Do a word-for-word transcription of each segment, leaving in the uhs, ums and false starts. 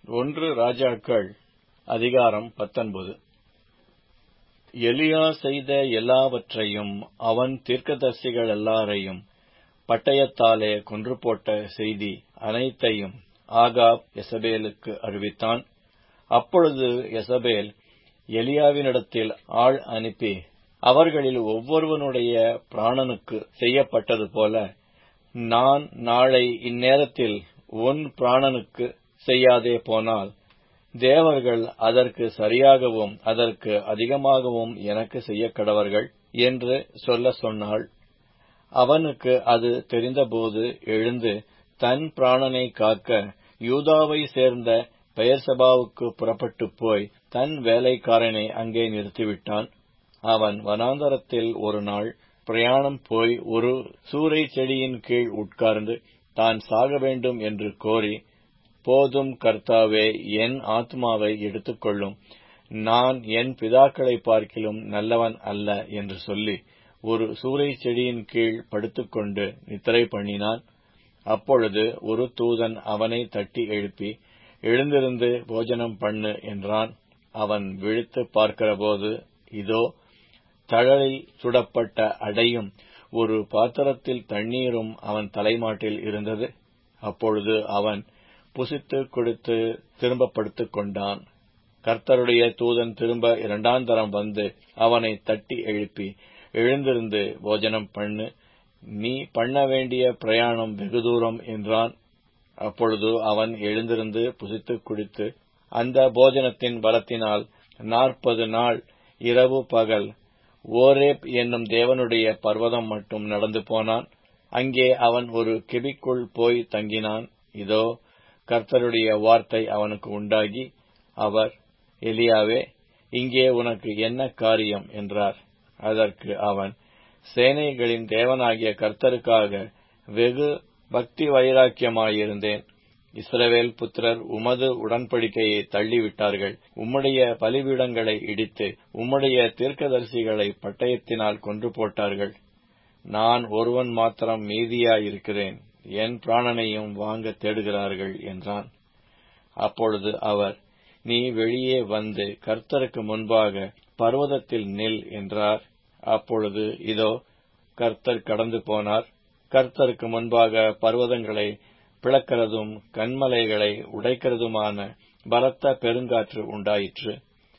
ஒன்று ராஜாக்கள் அதிகாரம் பத்தொன்பது. எலியா செய்த எல்லாவற்றையும் அவன் தீர்க்கதரிசிகள் எல்லாரையும் பட்டயத்தாலே கொன்று போட்ட செய்தி அனைத்தையும் ஆகாப் யெசபேலுக்கு அறிவித்தான். அப்பொழுது யெசபேல் எலியாவினிடத்தில் ஆள் அனுப்பி, அவர்களில் ஒவ்வொருவனுடைய பிராணனுக்கு செய்யப்பட்டது போல நான் நாளை இந்நேரத்தில் உன் பிராணனுக்கு செய்யாதே போனால் தேவர்கள் அதற்கு சரியாகவும் அதற்கு அதிகமாகவும் எனக்கு செய்யக்கடவர்கள் என்று சொல்ல சொன்னாள். அவனுக்கு அது தெரிந்தபோது எழுந்து தன் பிராணனை காக்க யூதாவை சேர்ந்த பெயர்செபாவுக்கு புறப்பட்டு போய் தன் வேலைக்காரனை அங்கே நிறுத்திவிட்டான். அவன் வனாந்தரத்தில் ஒரு நாள் பிரயாணம் போய் ஒரு சூரை செடியின் கீழ் உட்கார்ந்து தான் சாக வேண்டும் என்று கோரி, போதும் கர்த்தாவே, என் ஆத்மாவை எடுத்துக்கொள்ளும், நான் என் பிதாக்களை பார்க்கிலும் நல்லவன் அல்ல என்று சொல்லி ஒரு சூரை செடியின் கீழ் படுத்துக்கொண்டு நித்திரை பண்ணினான். அப்பொழுது ஒரு தூதன் அவனை தட்டி எழுப்பி, எழுந்திருந்து போஜனம் பண்ணு என்றான். அவன் விழித்து பார்க்கிறபோது, இதோ தழலில் சுடப்பட்ட அடையும் ஒரு பாத்திரத்தில் தண்ணீரும் அவன் தலைமாட்டில் இருந்தது. அப்பொழுது அவன் புசித்து குடித்து திரும்ப படுத்துக் கொண்டான். கர்த்தருடைய தூதன் திரும்ப இரண்டாந்தரம் வந்து அவனை தட்டி எழுப்பி, எழுந்திருந்து போஜனம் பண்ணு, நீ பண்ண வேண்டிய பிரயாணம் வெகு தூரம் என்றான். அப்பொழுது அவன் எழுந்திருந்து புசித்து குடித்து அந்த போஜனத்தின் பலத்தினால் நாற்பது நாள் இரவு பகல் ஓரேப் என்னும் தேவனுடைய பர்வதம் மட்டும் நடந்து போனான். அங்கே அவன் ஒரு கெபிக்குள் போய் தங்கினான். இதோ கர்த்தருடைய வார்த்தை அவனுக்கு உண்டாகி, அவர், எலியாவே, இங்கே உனக்கு என்ன காரியம் என்றார். அதற்கு அவன், சேனைகளின் தேவனாகிய கர்த்தருக்காக வெகு பக்தி வைராக்கியமாயிருந்தேன். இஸ்ரவேல் புத்திரர் உமது உடன்படிக்கையை தள்ளிவிட்டார்கள். உம்முடைய பலிபீடங்களை இடித்து உம்முடைய தீர்க்கதரிசிகளை பட்டயத்தினால் கொன்று போட்டார்கள். நான் ஒருவன் மாத்திரம் மீதியாயிருக்கிறேன். என் பிராணனையும் வாங்க தேடுகிறார்கள் என்றான். அப்பொழுது அவர், நீ வெளியே வந்து கர்த்தருக்கு முன்பாக பர்வதத்தில் நில் என்றார். அப்பொழுது இதோ கர்த்தர் கடந்து போனார். கர்த்தருக்கு முன்பாக பர்வதங்களை பிளக்கிறதும் கன்மலைகளை உடைக்கிறதுமான பலத்த பெருங்காற்று உண்டாயிற்று.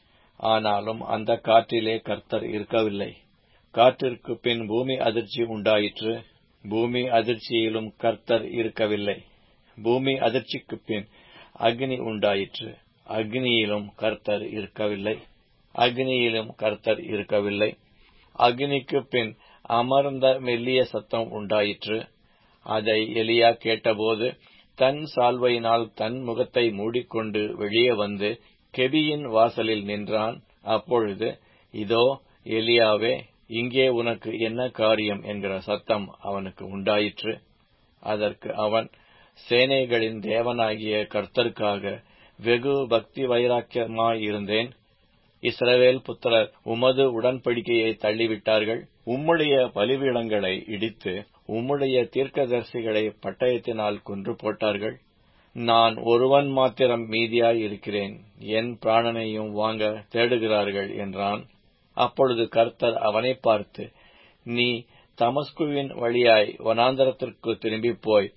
ஆனாலும் அந்த காற்றிலே கர்த்தர் இருக்கவில்லை. காற்றிற்கு பின் பூமி அதிர்ச்சி உண்டாயிற்று. பூமி அதிர்ச்சியிலும் கர்த்தர் இருக்கவில்லை. பூமி அதிர்ச்சிக்கு பின் அக்னி உண்டாயிற்று. அக்னியிலும் கர்த்தர் இருக்கவில்லை. அக்னியிலும் கர்த்தர் இருக்கவில்லை. அக்னிக்கு பின் அமர்ந்த மெல்லிய சத்தம் உண்டாயிற்று. அதை எலியா கேட்டபோது தன் சால்வையினால் தன் முகத்தை மூடிக்கொண்டு வெளியே வந்து கெபியின் வாசலில் நின்றான். அப்பொழுது, இதோ எலியாவே, இங்கே உனக்கு என்ன காரியம் என்கிற சத்தம் அவனுக்கு உண்டாயிற்று. அதற்கு அவன், சேனைகளின் தேவனாகிய கர்த்தருக்காக வெகு பக்தி வைராக்கியமாயிருந்தேன். இஸ்ரவேல் புத்திரர் உமது உடன்படிக்கையை தள்ளிவிட்டார்கள். உம்முடைய பலிபீடங்களை இடித்து உம்முடைய தீர்க்கதரிசிகளை பட்டயத்தினால் கொன்று போட்டார்கள். நான் ஒருவன் மாத்திரம் மீதியாயிருக்கிறேன். என் பிராணனையும் வாங்க தேடுகிறார்கள் என்றான். அப்பொழுது கர்த்தர் அவனை பார்த்து, நீ தமஸ்குவின் வழியாய் வனாந்தரத்திற்கு திரும்பி போய்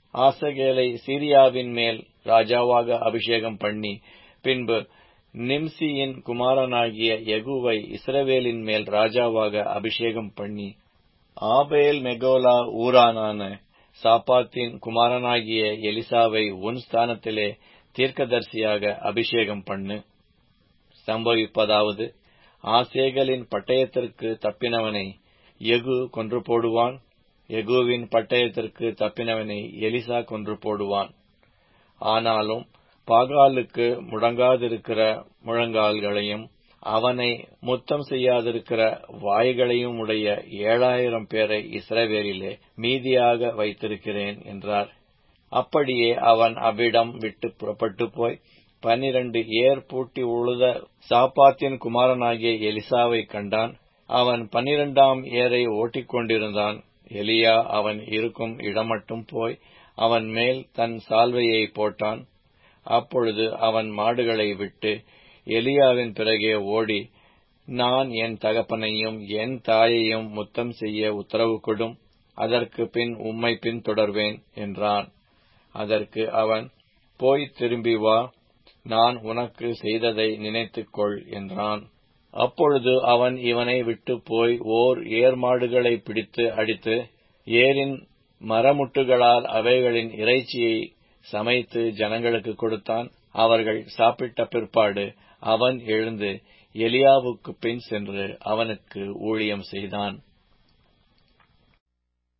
ஆசகேலை சீரியாவின் மேல் ராஜாவாக அபிஷேகம் பண்ணி, பின்பு நிம்சியின் குமாரனாகிய யெகூவை இஸ்ரவேலின் மேல் ராஜாவாக அபிஷேகம் பண்ணி, ஆபேல் மெகோலா ஊரானான சாப்பாத்தின் குமாரனாகிய எலிசாவை உன் ஸ்தானத்திலே தீர்க்கதரிசியாக அபிஷேகம் பண்ணு. சம்பவிப்பதாவது, ஆசேகலின் பட்டயத்திற்கு தப்பினவனை யெகூ கொன்று போடுவான். யெகூவின் பட்டயத்திற்கு தப்பினவனை எலிசா கொன்று போடுவான். ஆனாலும் பாகாலுக்கு முடங்காதிருக்கிற முழங்கால்களையும் அவனை முத்தம் செய்யாதிருக்கிற வாய்களையும் உடைய ஏழாயிரம் பேரை இஸ்ரவேலிலே மீதியாக வைத்திருக்கிறேன் என்றார். அப்படியே அவன் அவ்விடம் விட்டு புறப்பட்டு போய் பன்னிரண்டு ஏர் பூட்டி உழுத சாப்பாத்தின் குமாரனாகிய எலிசாவை கண்டான். அவன் பன்னிரண்டாம் ஏரை ஓட்டிக்கொண்டிருந்தான். எலியா அவன் இருக்கும் இடமட்டும் போய் அவன் மேல் தன் சால்வையை போட்டான். அப்பொழுது அவன் மாடுகளை விட்டு எலியாவின் பிறகே ஓடி, நான் என் தகப்பனையும் என் தாயையும் முத்தம் செய்ய உத்தரவு கொடும், அதற்கு பின் உம்மை பின்தொடர்வேன் என்றான். அதற்கு அவன், போய் திரும்பி வா, நான் உனக்கு செய்ததை நினைத்துக்கொள் என்றான். அப்பொழுது அவன் இவனை விட்டு போய் ஓர் ஏர் மாடுகளை பிடித்து அடித்து, ஏரின் மரமுட்டுகளால் அவைகளின் இறைச்சியை சமைத்து ஜனங்களுக்கு கொடுத்தான். அவர்கள் சாப்பிட்ட பிற்பாடு அவன் எழுந்து எலியாவுக்கு பின் சென்று அவனுக்கு ஊழியம் செய்தான்.